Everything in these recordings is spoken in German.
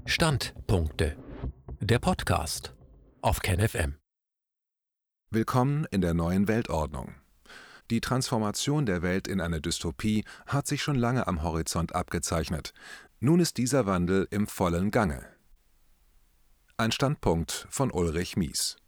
Standpunkte. Der Podcast auf KenFM. Willkommen in der neuen Weltordnung. Die Transformation der Welt in eine Dystopie hat sich schon lange am Horizont abgezeichnet. Nun ist dieser Wandel im vollen Gange. Ein Standpunkt von Ulrich Mies.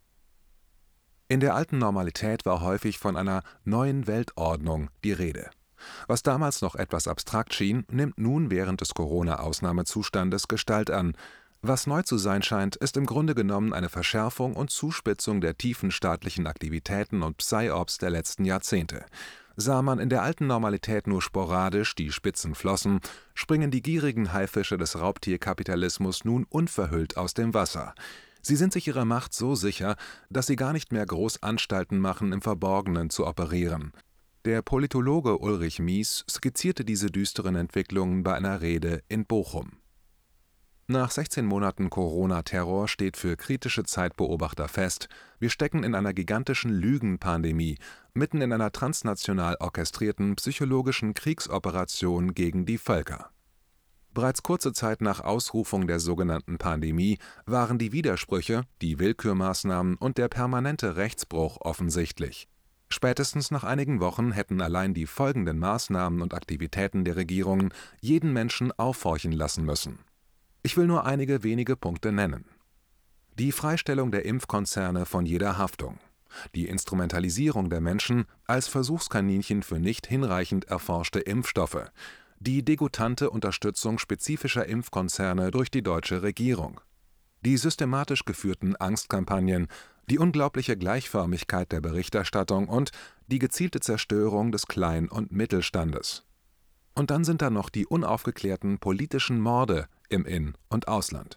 In der alten Normalität war häufig von einer neuen Weltordnung die Rede. Was damals noch etwas abstrakt schien, nimmt nun während des Corona-Ausnahmezustandes Gestalt an. Was neu zu sein scheint, ist im Grunde genommen eine Verschärfung und Zuspitzung der tiefen staatlichen Aktivitäten und Psy-Ops der letzten Jahrzehnte. Sah man in der alten Normalität nur sporadisch die spitzen Flossen, springen die gierigen Haifische des Raubtierkapitalismus nun unverhüllt aus dem Wasser. Sie sind sich ihrer Macht so sicher, dass sie gar nicht mehr groß Anstalten machen, im Verborgenen zu operieren. Der Politologe Ulrich Mies skizzierte diese düsteren Entwicklungen bei einer Rede in Bochum. Nach 16 Monaten Corona-Terror steht für kritische Zeitbeobachter fest, wir stecken in einer gigantischen Lügenpandemie, mitten in einer transnational orchestrierten psychologischen Kriegsoperation gegen die Völker. Bereits kurze Zeit nach Ausrufung der sogenannten Pandemie waren die Widersprüche, die Willkürmaßnahmen und der permanente Rechtsbruch offensichtlich. Spätestens nach einigen Wochen hätten allein die folgenden Maßnahmen und Aktivitäten der Regierungen jeden Menschen aufhorchen lassen müssen. Ich will nur einige wenige Punkte nennen. Die Freistellung der Impfkonzerne von jeder Haftung. Die Instrumentalisierung der Menschen als Versuchskaninchen für nicht hinreichend erforschte Impfstoffe. Die degutante Unterstützung spezifischer Impfkonzerne durch die deutsche Regierung. Die systematisch geführten Angstkampagnen, die unglaubliche Gleichförmigkeit der Berichterstattung und die gezielte Zerstörung des Klein- und Mittelstandes. Und dann sind da noch die unaufgeklärten politischen Morde im In- und Ausland.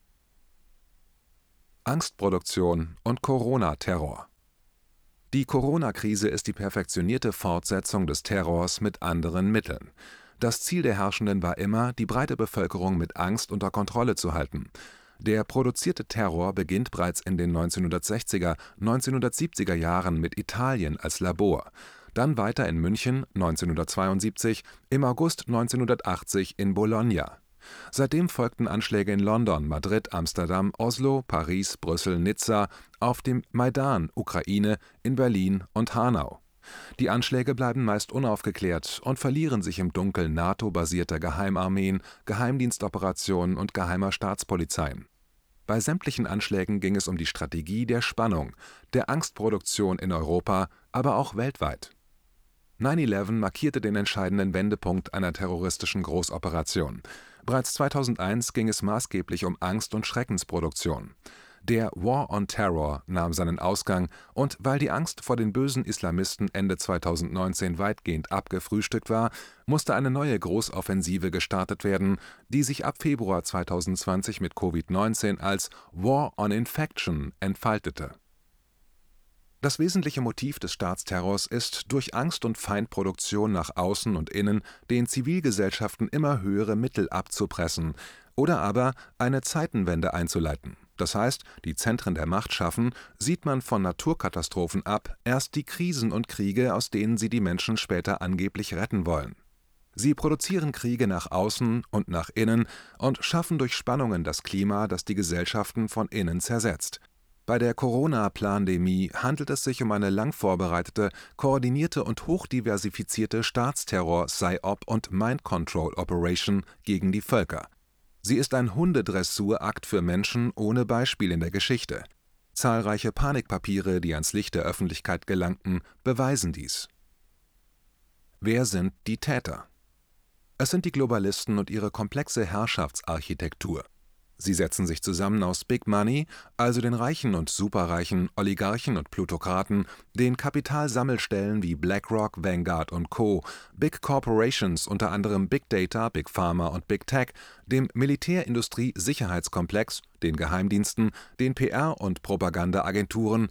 Angstproduktion und Corona-Terror. Die Corona-Krise ist die perfektionierte Fortsetzung des Terrors mit anderen Mitteln. Das Ziel der Herrschenden war immer, die breite Bevölkerung mit Angst unter Kontrolle zu halten. Der produzierte Terror beginnt bereits in den 1960er, 1970er Jahren mit Italien als Labor, dann weiter in München 1972, im August 1980 in Bologna. Seitdem folgten Anschläge in London, Madrid, Amsterdam, Oslo, Paris, Brüssel, Nizza, auf dem Maidan, Ukraine, in Berlin und Hanau. Die Anschläge bleiben meist unaufgeklärt und verlieren sich im Dunkel NATO-basierter Geheimarmeen, Geheimdienstoperationen und geheimer Staatspolizeien. Bei sämtlichen Anschlägen ging es um die Strategie der Spannung, der Angstproduktion in Europa, aber auch weltweit. 9/11 markierte den entscheidenden Wendepunkt einer terroristischen Großoperation. Bereits 2001 ging es maßgeblich um Angst- und Schreckensproduktion. Der War on Terror nahm seinen Ausgang und weil die Angst vor den bösen Islamisten Ende 2019 weitgehend abgefrühstückt war, musste eine neue Großoffensive gestartet werden, die sich ab Februar 2020 mit Covid-19 als War on Infection entfaltete. Das wesentliche Motiv des Staatsterrors ist, durch Angst- und Feindproduktion nach außen und innen den Zivilgesellschaften immer höhere Mittel abzupressen oder aber eine Zeitenwende einzuleiten. Das heißt, die Zentren der Macht schaffen, sieht man von Naturkatastrophen ab, erst die Krisen und Kriege, aus denen sie die Menschen später angeblich retten wollen. Sie produzieren Kriege nach außen und nach innen und schaffen durch Spannungen das Klima, das die Gesellschaften von innen zersetzt. Bei der Corona-Plandemie handelt es sich um eine lang vorbereitete, koordinierte und hochdiversifizierte Staatsterror-, Psy-Op- und Mind-Control-Operation gegen die Völker. Sie ist ein Hundedressurakt für Menschen ohne Beispiel in der Geschichte. Zahlreiche Panikpapiere, die ans Licht der Öffentlichkeit gelangten, beweisen dies. Wer sind die Täter? Es sind die Globalisten und ihre komplexe Herrschaftsarchitektur. Sie setzen sich zusammen aus Big Money, also den Reichen und Superreichen, Oligarchen und Plutokraten, den Kapitalsammelstellen wie BlackRock, Vanguard und Co., Big Corporations, unter anderem Big Data, Big Pharma und Big Tech, dem Militärindustrie-Sicherheitskomplex, den Geheimdiensten, den PR- und Propagandaagenturen,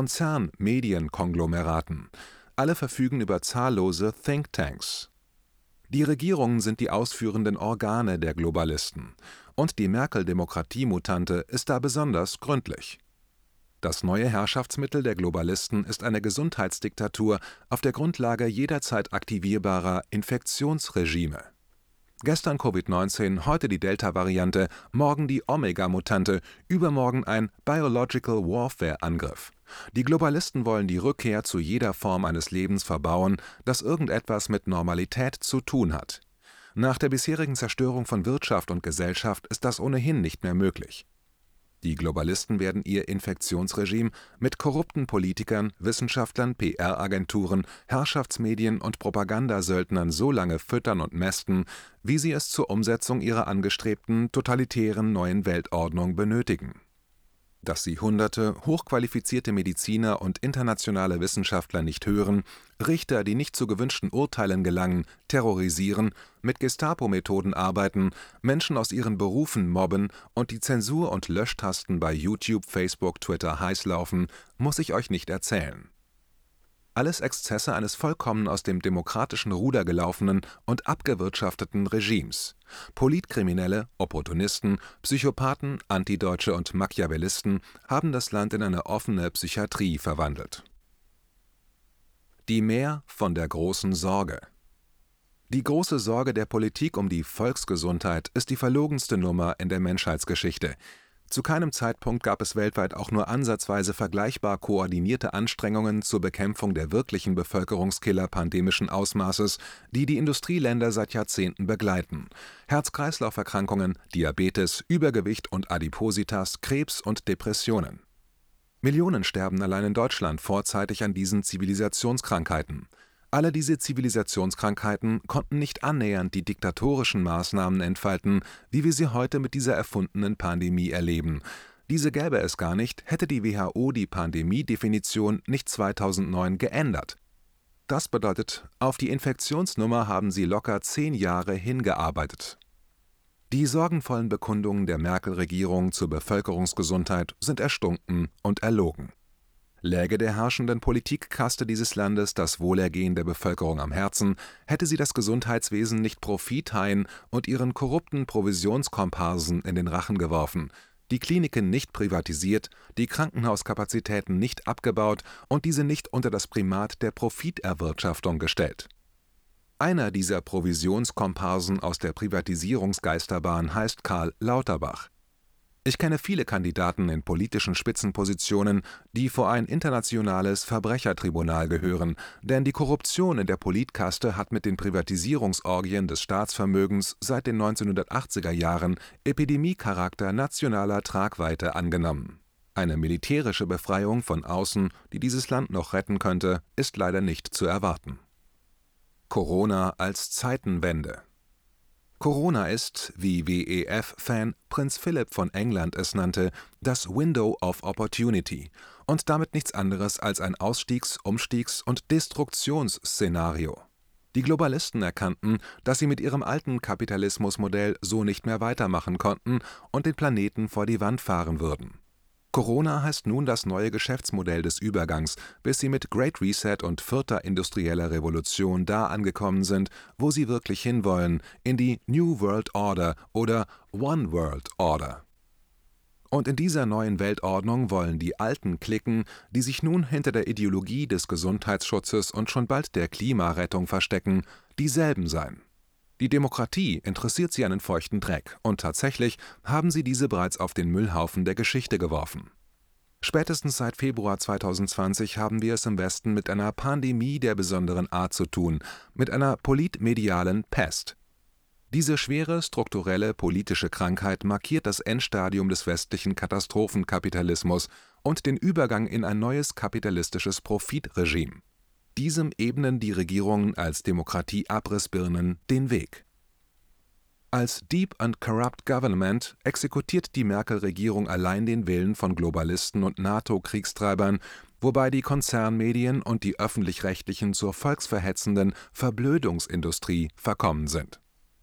Konzern-Medienkonglomeraten. Alle verfügen über zahllose Thinktanks. Die Regierungen sind die ausführenden Organe der Globalisten. Und die Merkel-Demokratie-Mutante ist da besonders gründlich. Das neue Herrschaftsmittel der Globalisten ist eine Gesundheitsdiktatur auf der Grundlage jederzeit aktivierbarer Infektionsregime. Gestern Covid-19, heute die Delta-Variante, morgen die Omega-Mutante, übermorgen ein Biological Warfare-Angriff. Die Globalisten wollen die Rückkehr zu jeder Form eines Lebens verbauen, das irgendetwas mit Normalität zu tun hat. Nach der bisherigen Zerstörung von Wirtschaft und Gesellschaft ist das ohnehin nicht mehr möglich. Die Globalisten werden ihr Infektionsregime mit korrupten Politikern, Wissenschaftlern, PR-Agenturen, Herrschaftsmedien und Propagandasöldnern so lange füttern und mästen, wie sie es zur Umsetzung ihrer angestrebten totalitären neuen Weltordnung benötigen. Dass sie hunderte hochqualifizierte Mediziner und internationale Wissenschaftler nicht hören, Richter, die nicht zu gewünschten Urteilen gelangen, terrorisieren, mit Gestapo-Methoden arbeiten, Menschen aus ihren Berufen mobben und die Zensur- und Löschtasten bei YouTube, Facebook, Twitter heiß laufen, muss ich euch nicht erzählen. Alles Exzesse eines vollkommen aus dem demokratischen Ruder gelaufenen und abgewirtschafteten Regimes. Politkriminelle, Opportunisten, Psychopathen, Antideutsche und Machiavellisten haben das Land in eine offene Psychiatrie verwandelt. Die Mehr von der großen Sorge. Die große Sorge der Politik um die Volksgesundheit ist die verlogenste Nummer in der Menschheitsgeschichte. Zu keinem Zeitpunkt gab es weltweit auch nur ansatzweise vergleichbar koordinierte Anstrengungen zur Bekämpfung der wirklichen Bevölkerungskiller pandemischen Ausmaßes, die die Industrieländer seit Jahrzehnten begleiten. Herz-Kreislauf-Erkrankungen, Diabetes, Übergewicht und Adipositas, Krebs und Depressionen. Millionen sterben allein in Deutschland vorzeitig an diesen Zivilisationskrankheiten. Alle diese Zivilisationskrankheiten konnten nicht annähernd die diktatorischen Maßnahmen entfalten, wie wir sie heute mit dieser erfundenen Pandemie erleben. Diese gäbe es gar nicht, hätte die WHO die Pandemiedefinition nicht 2009 geändert. Das bedeutet, auf die Infektionsnummer haben sie locker 10 Jahre hingearbeitet. Die sorgenvollen Bekundungen der Merkel-Regierung zur Bevölkerungsgesundheit sind erstunken und erlogen. Läge der herrschenden Politikkaste dieses Landes das Wohlergehen der Bevölkerung am Herzen, hätte sie das Gesundheitswesen nicht Profithaien und ihren korrupten Provisionskomparsen in den Rachen geworfen, die Kliniken nicht privatisiert, die Krankenhauskapazitäten nicht abgebaut und diese nicht unter das Primat der Profiterwirtschaftung gestellt. Einer dieser Provisionskomparsen aus der Privatisierungsgeisterbahn heißt Karl Lauterbach. Ich kenne viele Kandidaten in politischen Spitzenpositionen, die vor ein internationales Verbrechertribunal gehören, denn die Korruption in der Politkaste hat mit den Privatisierungsorgien des Staatsvermögens seit den 1980er Jahren Epidemiecharakter nationaler Tragweite angenommen. Eine militärische Befreiung von außen, die dieses Land noch retten könnte, ist leider nicht zu erwarten. Corona als Zeitenwende. Corona ist, wie WEF-Fan Prinz Philipp von England es nannte, das Window of Opportunity und damit nichts anderes als ein Ausstiegs-, Umstiegs- und Destruktionsszenario. Die Globalisten erkannten, dass sie mit ihrem alten Kapitalismusmodell so nicht mehr weitermachen konnten und den Planeten vor die Wand fahren würden. Corona heißt nun das neue Geschäftsmodell des Übergangs, bis sie mit Great Reset und 4. industrieller Revolution da angekommen sind, wo sie wirklich hinwollen, in die New World Order oder One World Order. Und in dieser neuen Weltordnung wollen die alten Cliquen, die sich nun hinter der Ideologie des Gesundheitsschutzes und schon bald der Klimarettung verstecken, dieselben sein. Die Demokratie interessiert sie einen feuchten Dreck, und tatsächlich haben sie diese bereits auf den Müllhaufen der Geschichte geworfen. Spätestens seit Februar 2020 haben wir es im Westen mit einer Pandemie der besonderen Art zu tun, mit einer politmedialen Pest. Diese schwere, strukturelle politische Krankheit markiert das Endstadium des westlichen Katastrophenkapitalismus und den Übergang in ein neues kapitalistisches Profitregime. Diesem ebnen die Regierungen als Demokratie-Abrissbirnen den Weg. Als Deep and Corrupt Government exekutiert die Merkel-Regierung allein den Willen von Globalisten und NATO-Kriegstreibern, wobei die Konzernmedien und die öffentlich-rechtlichen zur volksverhetzenden Verblödungsindustrie verkommen sind.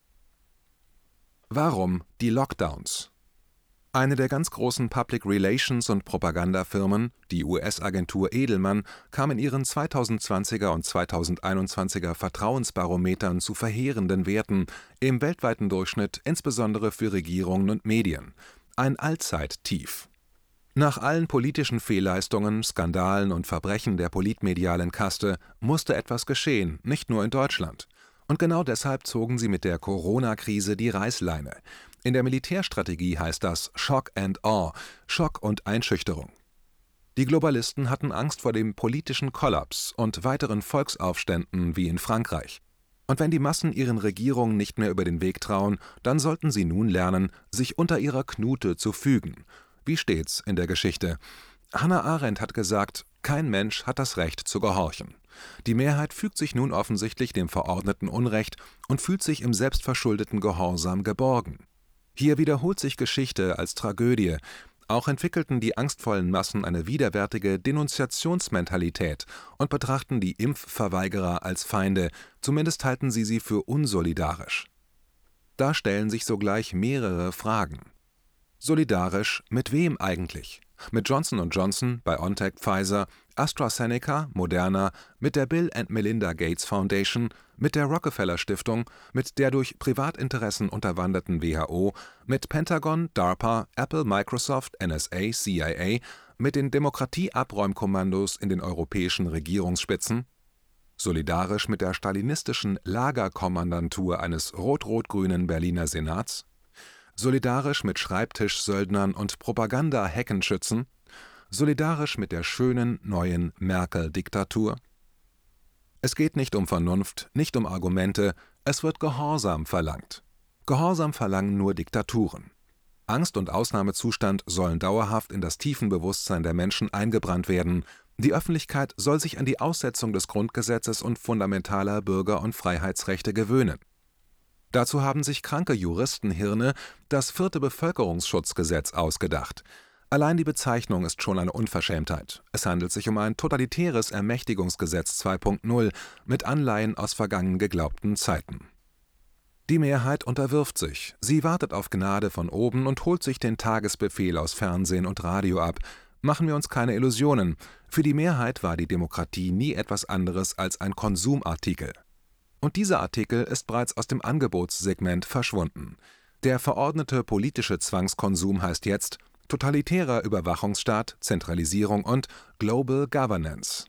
Warum die Lockdowns? Eine der ganz großen Public Relations und Propagandafirmen, die US-Agentur Edelmann, kam in ihren 2020er und 2021er Vertrauensbarometern zu verheerenden Werten, im weltweiten Durchschnitt insbesondere für Regierungen und Medien. Ein Allzeittief. Nach allen politischen Fehlleistungen, Skandalen und Verbrechen der politmedialen Kaste musste etwas geschehen, nicht nur in Deutschland. Und genau deshalb zogen sie mit der Corona-Krise die Reißleine. In der Militärstrategie heißt das Shock and Awe, Schock und Einschüchterung. Die Globalisten hatten Angst vor dem politischen Kollaps und weiteren Volksaufständen wie in Frankreich. Und wenn die Massen ihren Regierungen nicht mehr über den Weg trauen, dann sollten sie nun lernen, sich unter ihrer Knute zu fügen. Wie steht's in der Geschichte? Hannah Arendt hat gesagt, kein Mensch hat das Recht zu gehorchen. Die Mehrheit fügt sich nun offensichtlich dem verordneten Unrecht und fühlt sich im selbstverschuldeten Gehorsam geborgen. Hier wiederholt sich Geschichte als Tragödie. Auch entwickelten die angstvollen Massen eine widerwärtige Denunziationsmentalität und betrachten die Impfverweigerer als Feinde, zumindest halten sie für unsolidarisch. Da stellen sich sogleich mehrere Fragen. Solidarisch mit wem eigentlich? Mit Johnson & Johnson, BioNTech, Pfizer, AstraZeneca, Moderna, mit der Bill & Melinda Gates Foundation, mit der Rockefeller Stiftung, mit der durch Privatinteressen unterwanderten WHO, mit Pentagon, DARPA, Apple, Microsoft, NSA, CIA, mit den Demokratieabräumkommandos in den europäischen Regierungsspitzen? Solidarisch mit der stalinistischen Lagerkommandantur eines rot-rot-grünen Berliner Senats? Solidarisch mit Schreibtischsöldnern und Propaganda-Heckenschützen? Solidarisch mit der schönen, neuen Merkel-Diktatur? Es geht nicht um Vernunft, nicht um Argumente, es wird Gehorsam verlangt. Gehorsam verlangen nur Diktaturen. Angst und Ausnahmezustand sollen dauerhaft in das Tiefenbewusstsein der Menschen eingebrannt werden. Die Öffentlichkeit soll sich an die Aussetzung des Grundgesetzes und fundamentaler Bürger- und Freiheitsrechte gewöhnen. Dazu haben sich kranke Juristenhirne das 4. Bevölkerungsschutzgesetz ausgedacht. Allein die Bezeichnung ist schon eine Unverschämtheit. Es handelt sich um ein totalitäres Ermächtigungsgesetz 2.0 mit Anleihen aus vergangen geglaubten Zeiten. Die Mehrheit unterwirft sich. Sie wartet auf Gnade von oben und holt sich den Tagesbefehl aus Fernsehen und Radio ab. Machen wir uns keine Illusionen. Für die Mehrheit war die Demokratie nie etwas anderes als ein Konsumartikel. Und dieser Artikel ist bereits aus dem Angebotssegment verschwunden. Der verordnete politische Zwangskonsum heißt jetzt totalitärer Überwachungsstaat, Zentralisierung und Global Governance.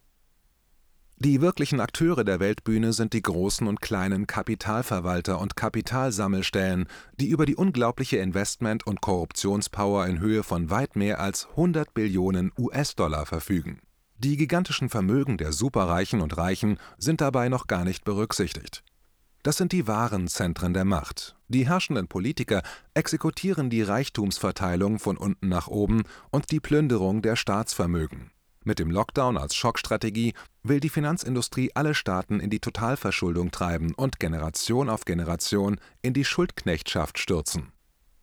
Die wirklichen Akteure der Weltbühne sind die großen und kleinen Kapitalverwalter und Kapitalsammelstellen, die über die unglaubliche Investment- und Korruptionspower in Höhe von weit mehr als 100 Billionen US-Dollar verfügen. Die gigantischen Vermögen der Superreichen und Reichen sind dabei noch gar nicht berücksichtigt. Das sind die wahren Zentren der Macht. Die herrschenden Politiker exekutieren die Reichtumsverteilung von unten nach oben und die Plünderung der Staatsvermögen. Mit dem Lockdown als Schockstrategie will die Finanzindustrie alle Staaten in die Totalverschuldung treiben und Generation auf Generation in die Schuldknechtschaft stürzen.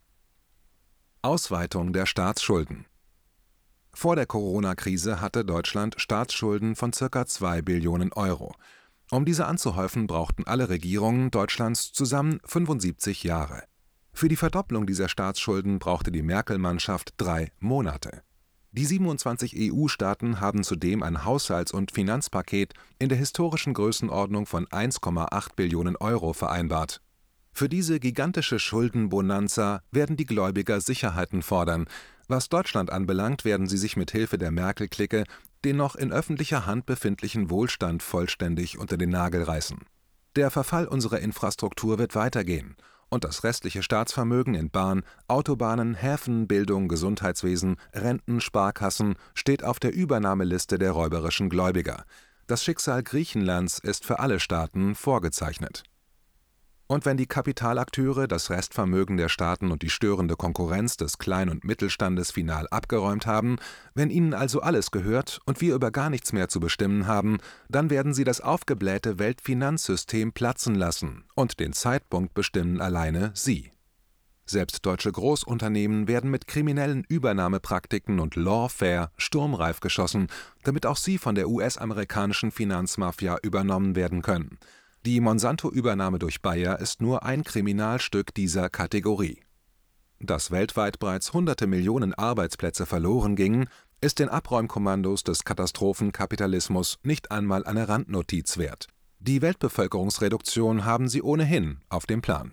Ausweitung der Staatsschulden. Vor der Corona-Krise hatte Deutschland Staatsschulden von ca. 2 Billionen Euro. Um diese anzuhäufen, brauchten alle Regierungen Deutschlands zusammen 75 Jahre. Für die Verdopplung dieser Staatsschulden brauchte die Merkel-Mannschaft 3 Monate. Die 27 EU-Staaten haben zudem ein Haushalts- und Finanzpaket in der historischen Größenordnung von 1,8 Billionen Euro vereinbart. Für diese gigantische Schuldenbonanza werden die Gläubiger Sicherheiten fordern. Was Deutschland anbelangt, werden sie sich mit Hilfe der Merkel-Clique den noch in öffentlicher Hand befindlichen Wohlstand vollständig unter den Nagel reißen. Der Verfall unserer Infrastruktur wird weitergehen und das restliche Staatsvermögen in Bahn, Autobahnen, Häfen, Bildung, Gesundheitswesen, Renten, Sparkassen steht auf der Übernahmeliste der räuberischen Gläubiger. Das Schicksal Griechenlands ist für alle Staaten vorgezeichnet. Und wenn die Kapitalakteure das Restvermögen der Staaten und die störende Konkurrenz des Klein- und Mittelstandes final abgeräumt haben, wenn ihnen also alles gehört und wir über gar nichts mehr zu bestimmen haben, dann werden sie das aufgeblähte Weltfinanzsystem platzen lassen und den Zeitpunkt bestimmen alleine sie. Selbst deutsche Großunternehmen werden mit kriminellen Übernahmepraktiken und Lawfare sturmreif geschossen, damit auch sie von der US-amerikanischen Finanzmafia übernommen werden können. Die Monsanto-Übernahme durch Bayer ist nur ein Kriminalstück dieser Kategorie. Dass weltweit bereits hunderte Millionen Arbeitsplätze verloren gingen, ist den Abräumkommandos des Katastrophenkapitalismus nicht einmal eine Randnotiz wert. Die Weltbevölkerungsreduktion haben sie ohnehin auf dem Plan.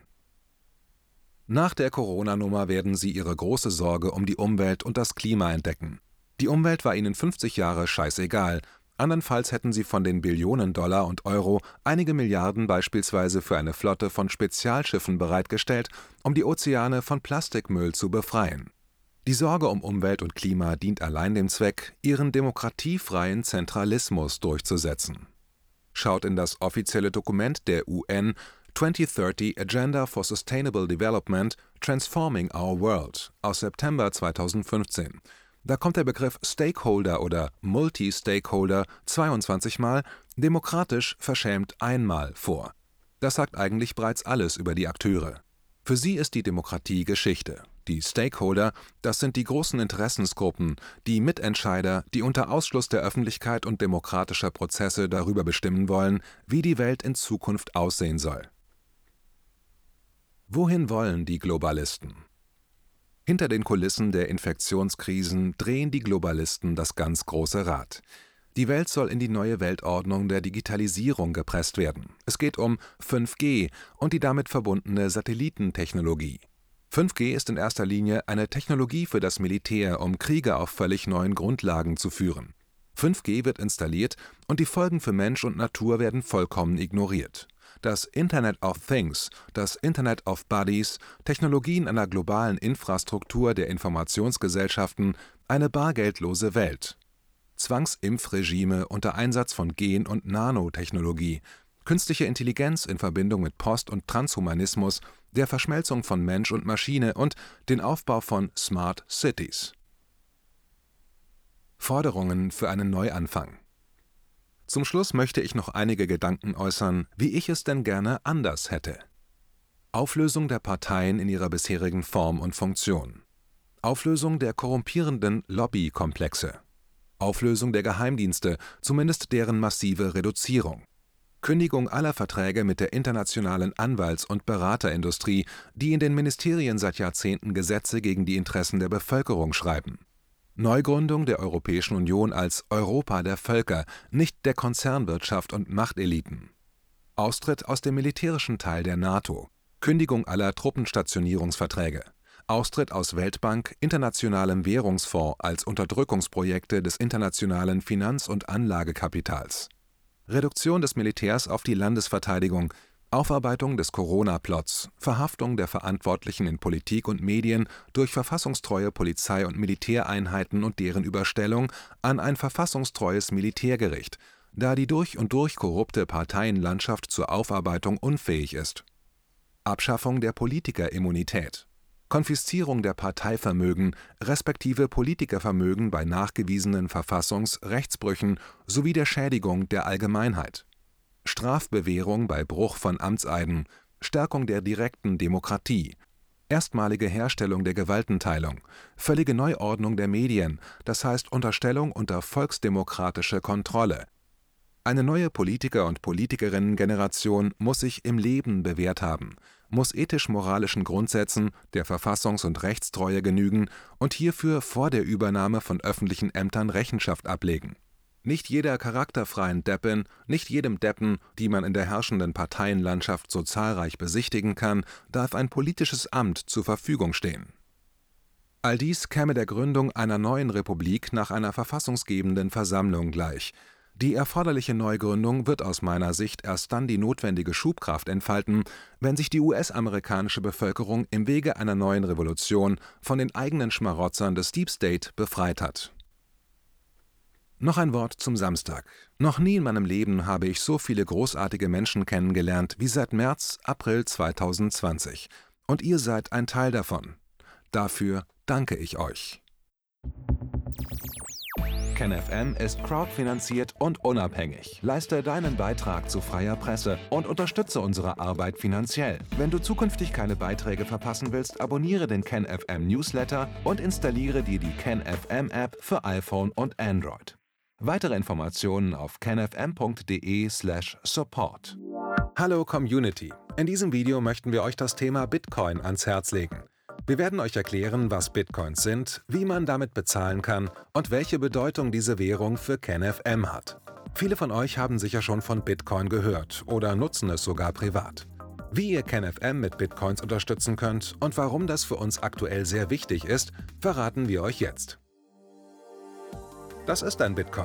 Nach der Corona-Nummer werden sie ihre große Sorge um die Umwelt und das Klima entdecken. Die Umwelt war ihnen 50 Jahre scheißegal. Andernfalls hätten sie von den Billionen Dollar und Euro einige Milliarden beispielsweise für eine Flotte von Spezialschiffen bereitgestellt, um die Ozeane von Plastikmüll zu befreien. Die Sorge um Umwelt und Klima dient allein dem Zweck, ihren demokratiefreien Zentralismus durchzusetzen. Schaut in das offizielle Dokument der UN 2030 Agenda for Sustainable Development Transforming Our World aus September 2015. Da kommt der Begriff Stakeholder oder Multi-Stakeholder 22 Mal, demokratisch verschämt einmal vor. Das sagt eigentlich bereits alles über die Akteure. Für sie ist die Demokratie Geschichte. Die Stakeholder, das sind die großen Interessensgruppen, die Mitentscheider, die unter Ausschluss der Öffentlichkeit und demokratischer Prozesse darüber bestimmen wollen, wie die Welt in Zukunft aussehen soll. Wohin wollen die Globalisten? Hinter den Kulissen der Infektionskrisen drehen die Globalisten das ganz große Rad. Die Welt soll in die neue Weltordnung der Digitalisierung gepresst werden. Es geht um 5G und die damit verbundene Satellitentechnologie. 5G ist in erster Linie eine Technologie für das Militär, um Kriege auf völlig neuen Grundlagen zu führen. 5G wird installiert und die Folgen für Mensch und Natur werden vollkommen ignoriert. Das Internet of Things, das Internet of Bodies, Technologien einer globalen Infrastruktur der Informationsgesellschaften, eine bargeldlose Welt. Zwangsimpfregime unter Einsatz von Gen- und Nanotechnologie, künstliche Intelligenz in Verbindung mit Post- und Transhumanismus, der Verschmelzung von Mensch und Maschine und den Aufbau von Smart Cities. Forderungen für einen Neuanfang. Zum Schluss möchte ich noch einige Gedanken äußern, wie ich es denn gerne anders hätte. Auflösung der Parteien in ihrer bisherigen Form und Funktion. Auflösung der korrumpierenden Lobbykomplexe. Auflösung der Geheimdienste, zumindest deren massive Reduzierung. Kündigung aller Verträge mit der internationalen Anwalts- und Beraterindustrie, die in den Ministerien seit Jahrzehnten Gesetze gegen die Interessen der Bevölkerung schreiben. Neugründung der Europäischen Union als Europa der Völker, nicht der Konzernwirtschaft und Machteliten. Austritt aus dem militärischen Teil der NATO. Kündigung aller Truppenstationierungsverträge. Austritt aus Weltbank, Internationalem Währungsfonds als Unterdrückungsprojekte des internationalen Finanz- und Anlagekapitals. Reduktion des Militärs auf die Landesverteidigung, Aufarbeitung des Corona-Plots, Verhaftung der Verantwortlichen in Politik und Medien durch verfassungstreue Polizei- und Militäreinheiten und deren Überstellung an ein verfassungstreues Militärgericht, da die durch und durch korrupte Parteienlandschaft zur Aufarbeitung unfähig ist. Abschaffung der Politikerimmunität. Konfiszierung der Parteivermögen respektive Politikervermögen bei nachgewiesenen Verfassungs-Rechtsbrüchen sowie der Schädigung der Allgemeinheit. Strafbewährung bei Bruch von Amtseiden, Stärkung der direkten Demokratie, erstmalige Herstellung der Gewaltenteilung, völlige Neuordnung der Medien, das heißt Unterstellung unter volksdemokratische Kontrolle. Eine neue Politiker- und Politikerinnen-Generation muss sich im Leben bewährt haben, muss ethisch-moralischen Grundsätzen der Verfassungs- und Rechtstreue genügen und hierfür vor der Übernahme von öffentlichen Ämtern Rechenschaft ablegen. Nicht jeder charakterfreien Deppin, nicht jedem Deppen, die man in der herrschenden Parteienlandschaft so zahlreich besichtigen kann, darf ein politisches Amt zur Verfügung stehen. All dies käme der Gründung einer neuen Republik nach einer verfassungsgebenden Versammlung gleich. Die erforderliche Neugründung wird aus meiner Sicht erst dann die notwendige Schubkraft entfalten, wenn sich die US-amerikanische Bevölkerung im Wege einer neuen Revolution von den eigenen Schmarotzern des Deep State befreit hat. Noch ein Wort zum Samstag. Noch nie in meinem Leben habe ich so viele großartige Menschen kennengelernt wie seit März, April 2020. Und ihr seid ein Teil davon. Dafür danke ich euch. KenFM ist crowdfinanziert und unabhängig. Leiste deinen Beitrag zu freier Presse und unterstütze unsere Arbeit finanziell. Wenn du zukünftig keine Beiträge verpassen willst, abonniere den KenFM Newsletter und installiere dir die KenFM App für iPhone und Android. Weitere Informationen auf kenfm.de/support. Hallo Community! In diesem Video möchten wir euch das Thema Bitcoin ans Herz legen. Wir werden euch erklären, was Bitcoins sind, wie man damit bezahlen kann und welche Bedeutung diese Währung für KenFM hat. Viele von euch haben sicher schon von Bitcoin gehört oder nutzen es sogar privat. Wie ihr KenFM mit Bitcoins unterstützen könnt und warum das für uns aktuell sehr wichtig ist, verraten wir euch jetzt. Das ist ein Bitcoin.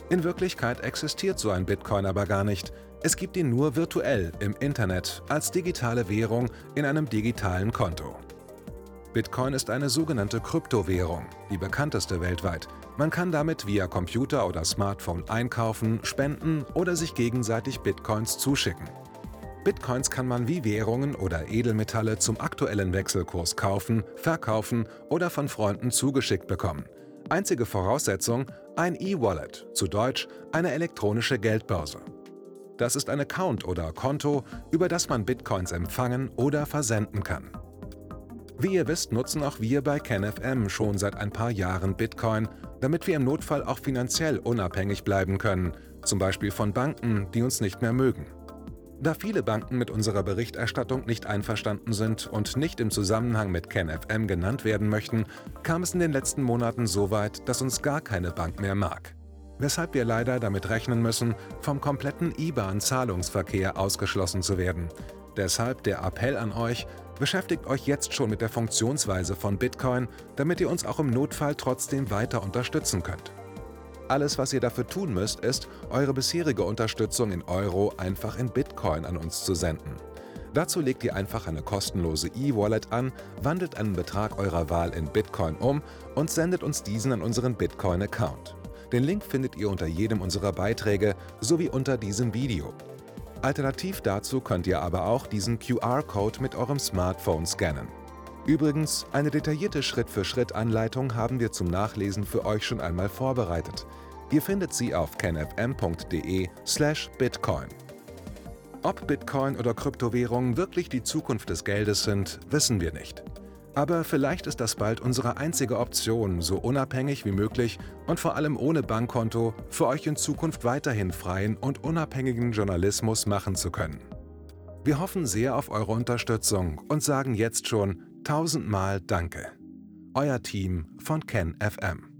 In Wirklichkeit existiert so ein Bitcoin aber gar nicht. Es gibt ihn nur virtuell im Internet als digitale Währung in einem digitalen Konto. Bitcoin ist eine sogenannte Kryptowährung, die bekannteste weltweit. Man kann damit via Computer oder Smartphone einkaufen, spenden oder sich gegenseitig Bitcoins zuschicken. Bitcoins kann man wie Währungen oder Edelmetalle zum aktuellen Wechselkurs kaufen, verkaufen oder von Freunden zugeschickt bekommen. Einzige Voraussetzung: ein E-Wallet, zu Deutsch eine elektronische Geldbörse. Das ist ein Account oder Konto, über das man Bitcoins empfangen oder versenden kann. Wie ihr wisst, nutzen auch wir bei KenFM schon seit ein paar Jahren Bitcoin, damit wir im Notfall auch finanziell unabhängig bleiben können, zum Beispiel von Banken, die uns nicht mehr mögen. Da viele Banken mit unserer Berichterstattung nicht einverstanden sind und nicht im Zusammenhang mit KenFM genannt werden möchten, kam es in den letzten Monaten so weit, dass uns gar keine Bank mehr mag. Weshalb wir leider damit rechnen müssen, vom kompletten IBAN-Zahlungsverkehr ausgeschlossen zu werden. Deshalb der Appell an euch: Beschäftigt euch jetzt schon mit der Funktionsweise von Bitcoin, damit ihr uns auch im Notfall trotzdem weiter unterstützen könnt. Alles, was ihr dafür tun müsst, ist, eure bisherige Unterstützung in Euro einfach in Bitcoin an uns zu senden. Dazu legt ihr einfach eine kostenlose E-Wallet an, wandelt einen Betrag eurer Wahl in Bitcoin um und sendet uns diesen an unseren Bitcoin-Account. Den Link findet ihr unter jedem unserer Beiträge sowie unter diesem Video. Alternativ dazu könnt ihr aber auch diesen QR-Code mit eurem Smartphone scannen. Übrigens, eine detaillierte Schritt-für-Schritt-Anleitung haben wir zum Nachlesen für euch schon einmal vorbereitet. Ihr findet sie auf kenfm.de/bitcoin. Ob Bitcoin oder Kryptowährungen wirklich die Zukunft des Geldes sind, wissen wir nicht. Aber vielleicht ist das bald unsere einzige Option, so unabhängig wie möglich und vor allem ohne Bankkonto für euch in Zukunft weiterhin freien und unabhängigen Journalismus machen zu können. Wir hoffen sehr auf eure Unterstützung und sagen jetzt schon 1000-mal Danke. Euer Team von KenFM.